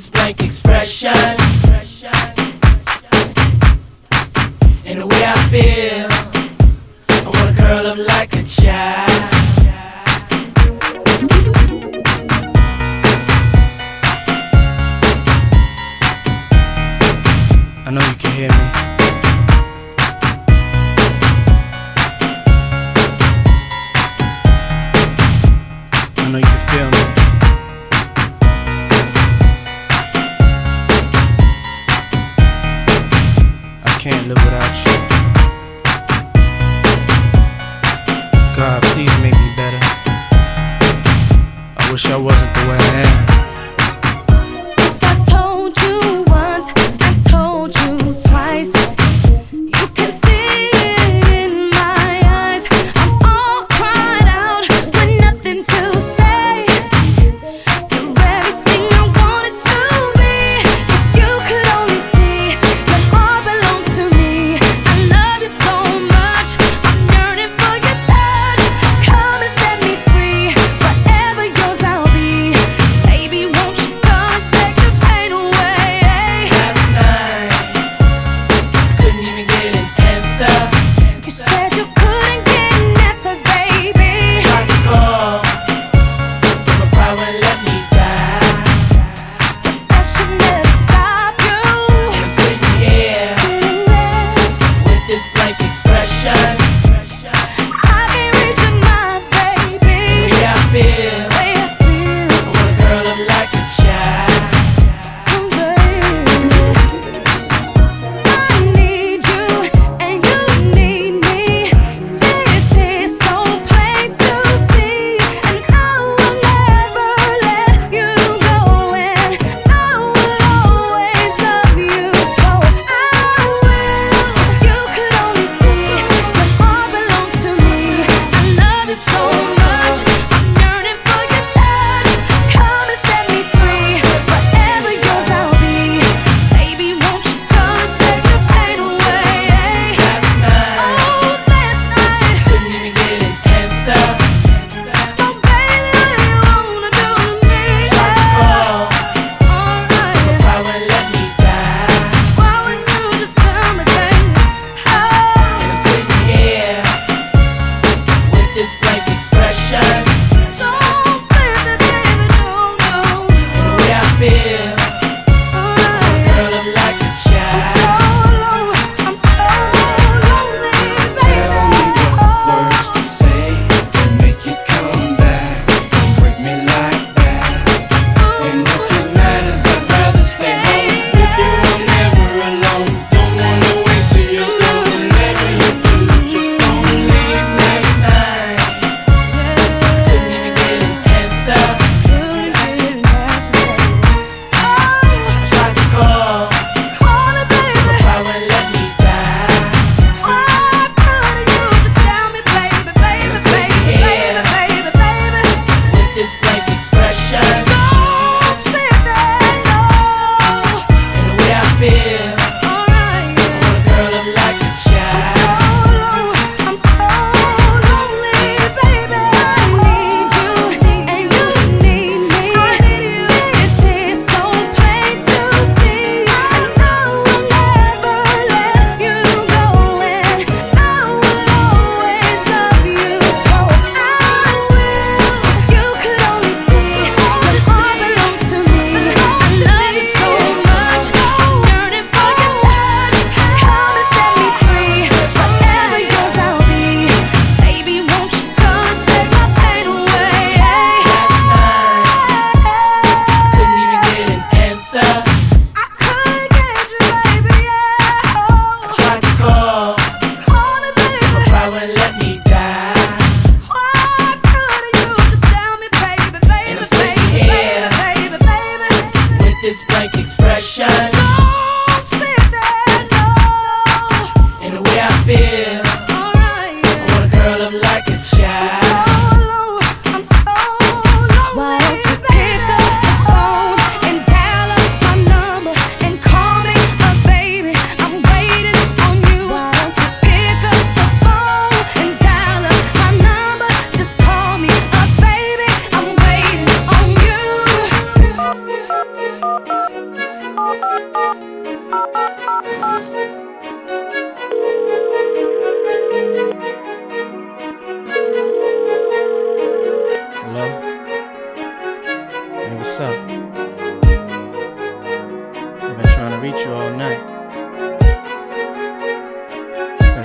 this blank expression. And the way I feel, I wanna curl up like a child. I know you can hear me. I know you can feel me. I can't live without you. God, please make me better. I wish I wasn't the way I am.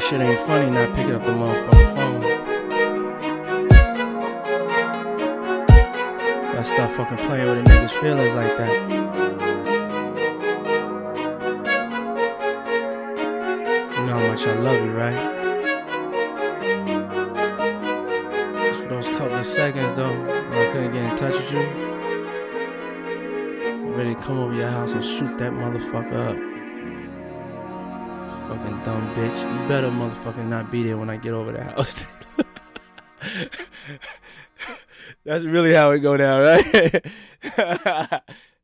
Shit ain't funny not picking up the motherfucking phone. Gotta stop fucking playing with a nigga's feelings like that. You know how much I love you, right? Just for those couple of seconds though, when I couldn't get in touch with you, I'm ready to come over your house and shoot that motherfucker up. Fucking dumb bitch. You better motherfucking not be there when I get over the house. That's really how it go down, right?